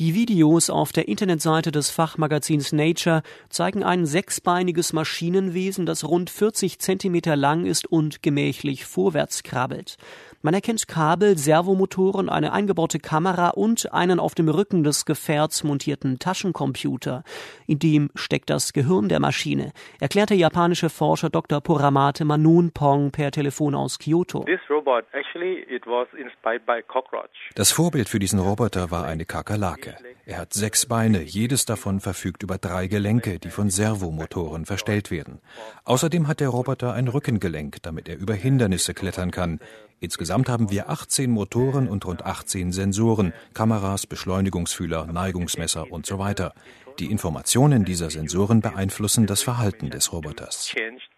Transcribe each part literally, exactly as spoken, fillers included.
Die Videos auf der Internetseite des Fachmagazins Nature zeigen ein sechsbeiniges Maschinenwesen, das rund vierzig Zentimeter lang ist und gemächlich vorwärts krabbelt. Man erkennt Kabel, Servomotoren, eine eingebaute Kamera und einen auf dem Rücken des Gefährts montierten Taschencomputer. In dem steckt das Gehirn der Maschine, erklärte japanische Forscher Doktor Puramate Manunpong per Telefon aus Kyoto. Das Vorbild für diesen Roboter war eine Kakerlake. Er hat sechs Beine, jedes davon verfügt über drei Gelenke, die von Servomotoren verstellt werden. Außerdem hat der Roboter ein Rückengelenk, damit er über Hindernisse klettern kann. Insgesamt haben wir achtzehn Motoren und rund achtzehn Sensoren, Kameras, Beschleunigungsfühler, Neigungsmesser und so weiter. Die Informationen dieser Sensoren beeinflussen das Verhalten des Roboters.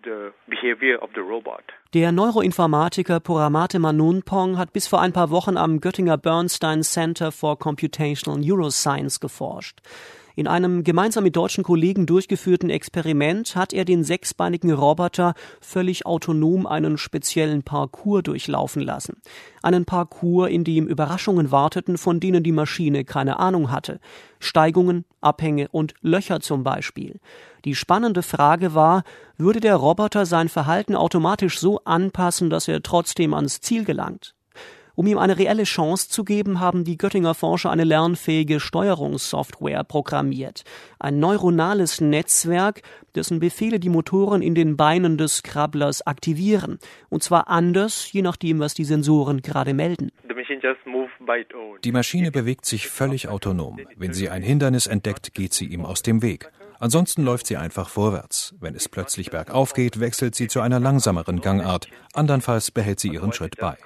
Der Neuroinformatiker Puramate Manunpong hat bis vor ein paar Wochen am Göttinger Bernstein Center for Computational Neuroscience geforscht. In einem gemeinsam mit deutschen Kollegen durchgeführten Experiment hat er den sechsbeinigen Roboter völlig autonom einen speziellen Parcours durchlaufen lassen. Einen Parcours, in dem Überraschungen warteten, von denen die Maschine keine Ahnung hatte. Steigungen, Abhänge und Löcher zum Beispiel. Die spannende Frage war, würde der Roboter sein Verhalten automatisch so anpassen, dass er trotzdem ans Ziel gelangt? Um ihm eine reelle Chance zu geben, haben die Göttinger Forscher eine lernfähige Steuerungssoftware programmiert. Ein neuronales Netzwerk, dessen Befehle die Motoren in den Beinen des Krabblers aktivieren. Und zwar anders, je nachdem, was die Sensoren gerade melden. Die Maschine bewegt sich völlig autonom. Wenn sie ein Hindernis entdeckt, geht sie ihm aus dem Weg. Ansonsten läuft sie einfach vorwärts. Wenn es plötzlich bergauf geht, wechselt sie zu einer langsameren Gangart. Andernfalls behält sie ihren Schritt bei.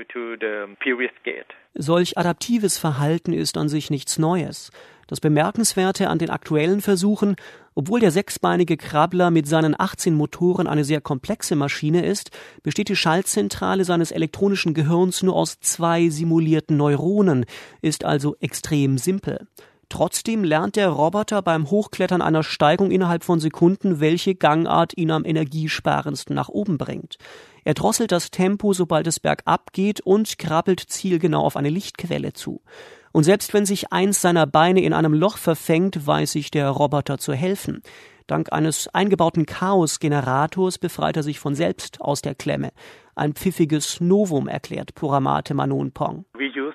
Solch adaptives Verhalten ist an sich nichts Neues. Das Bemerkenswerte an den aktuellen Versuchen, obwohl der sechsbeinige Krabbler mit seinen achtzehn Motoren eine sehr komplexe Maschine ist, besteht die Schaltzentrale seines elektronischen Gehirns nur aus zwei simulierten Neuronen, ist also extrem simpel. Trotzdem lernt der Roboter beim Hochklettern einer Steigung innerhalb von Sekunden, welche Gangart ihn am energiesparendsten nach oben bringt. Er drosselt das Tempo, sobald es bergab geht, und krabbelt zielgenau auf eine Lichtquelle zu. Und selbst wenn sich eins seiner Beine in einem Loch verfängt, weiß sich der Roboter zu helfen. Dank eines eingebauten Chaos-Generators befreit er sich von selbst aus der Klemme. Ein pfiffiges Novum, erklärt Puramate Manunpong.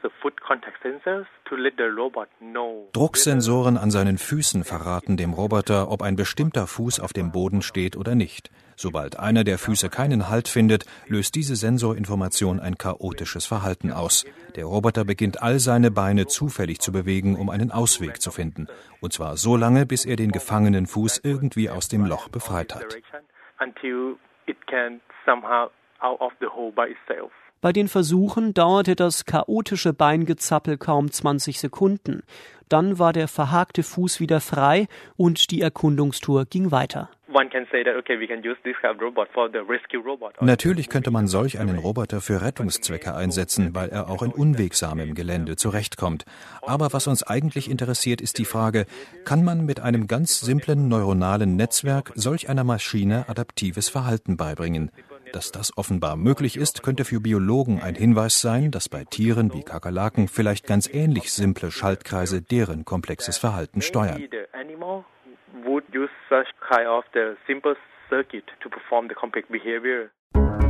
Drucksensoren an seinen Füßen verraten dem Roboter, ob ein bestimmter Fuß auf dem Boden steht oder nicht. Sobald einer der Füße keinen Halt findet, löst diese Sensorinformation ein chaotisches Verhalten aus. Der Roboter beginnt all seine Beine zufällig zu bewegen, um einen Ausweg zu finden. Und zwar so lange, bis er den gefangenen Fuß irgendwie aus dem Loch befreit hat. Bei den Versuchen dauerte das chaotische Beingezappel kaum zwanzig Sekunden. Dann war der verhakte Fuß wieder frei und die Erkundungstour ging weiter. Natürlich könnte man solch einen Roboter für Rettungszwecke einsetzen, weil er auch in unwegsamem Gelände zurechtkommt. Aber was uns eigentlich interessiert, ist die Frage, kann man mit einem ganz simplen neuronalen Netzwerk solch einer Maschine adaptives Verhalten beibringen? Dass das offenbar möglich ist, könnte für Biologen ein Hinweis sein, dass bei Tieren wie Kakerlaken vielleicht ganz ähnlich simple Schaltkreise deren komplexes Verhalten steuern. Would use such kind of the simple circuit to perform the complex behavior.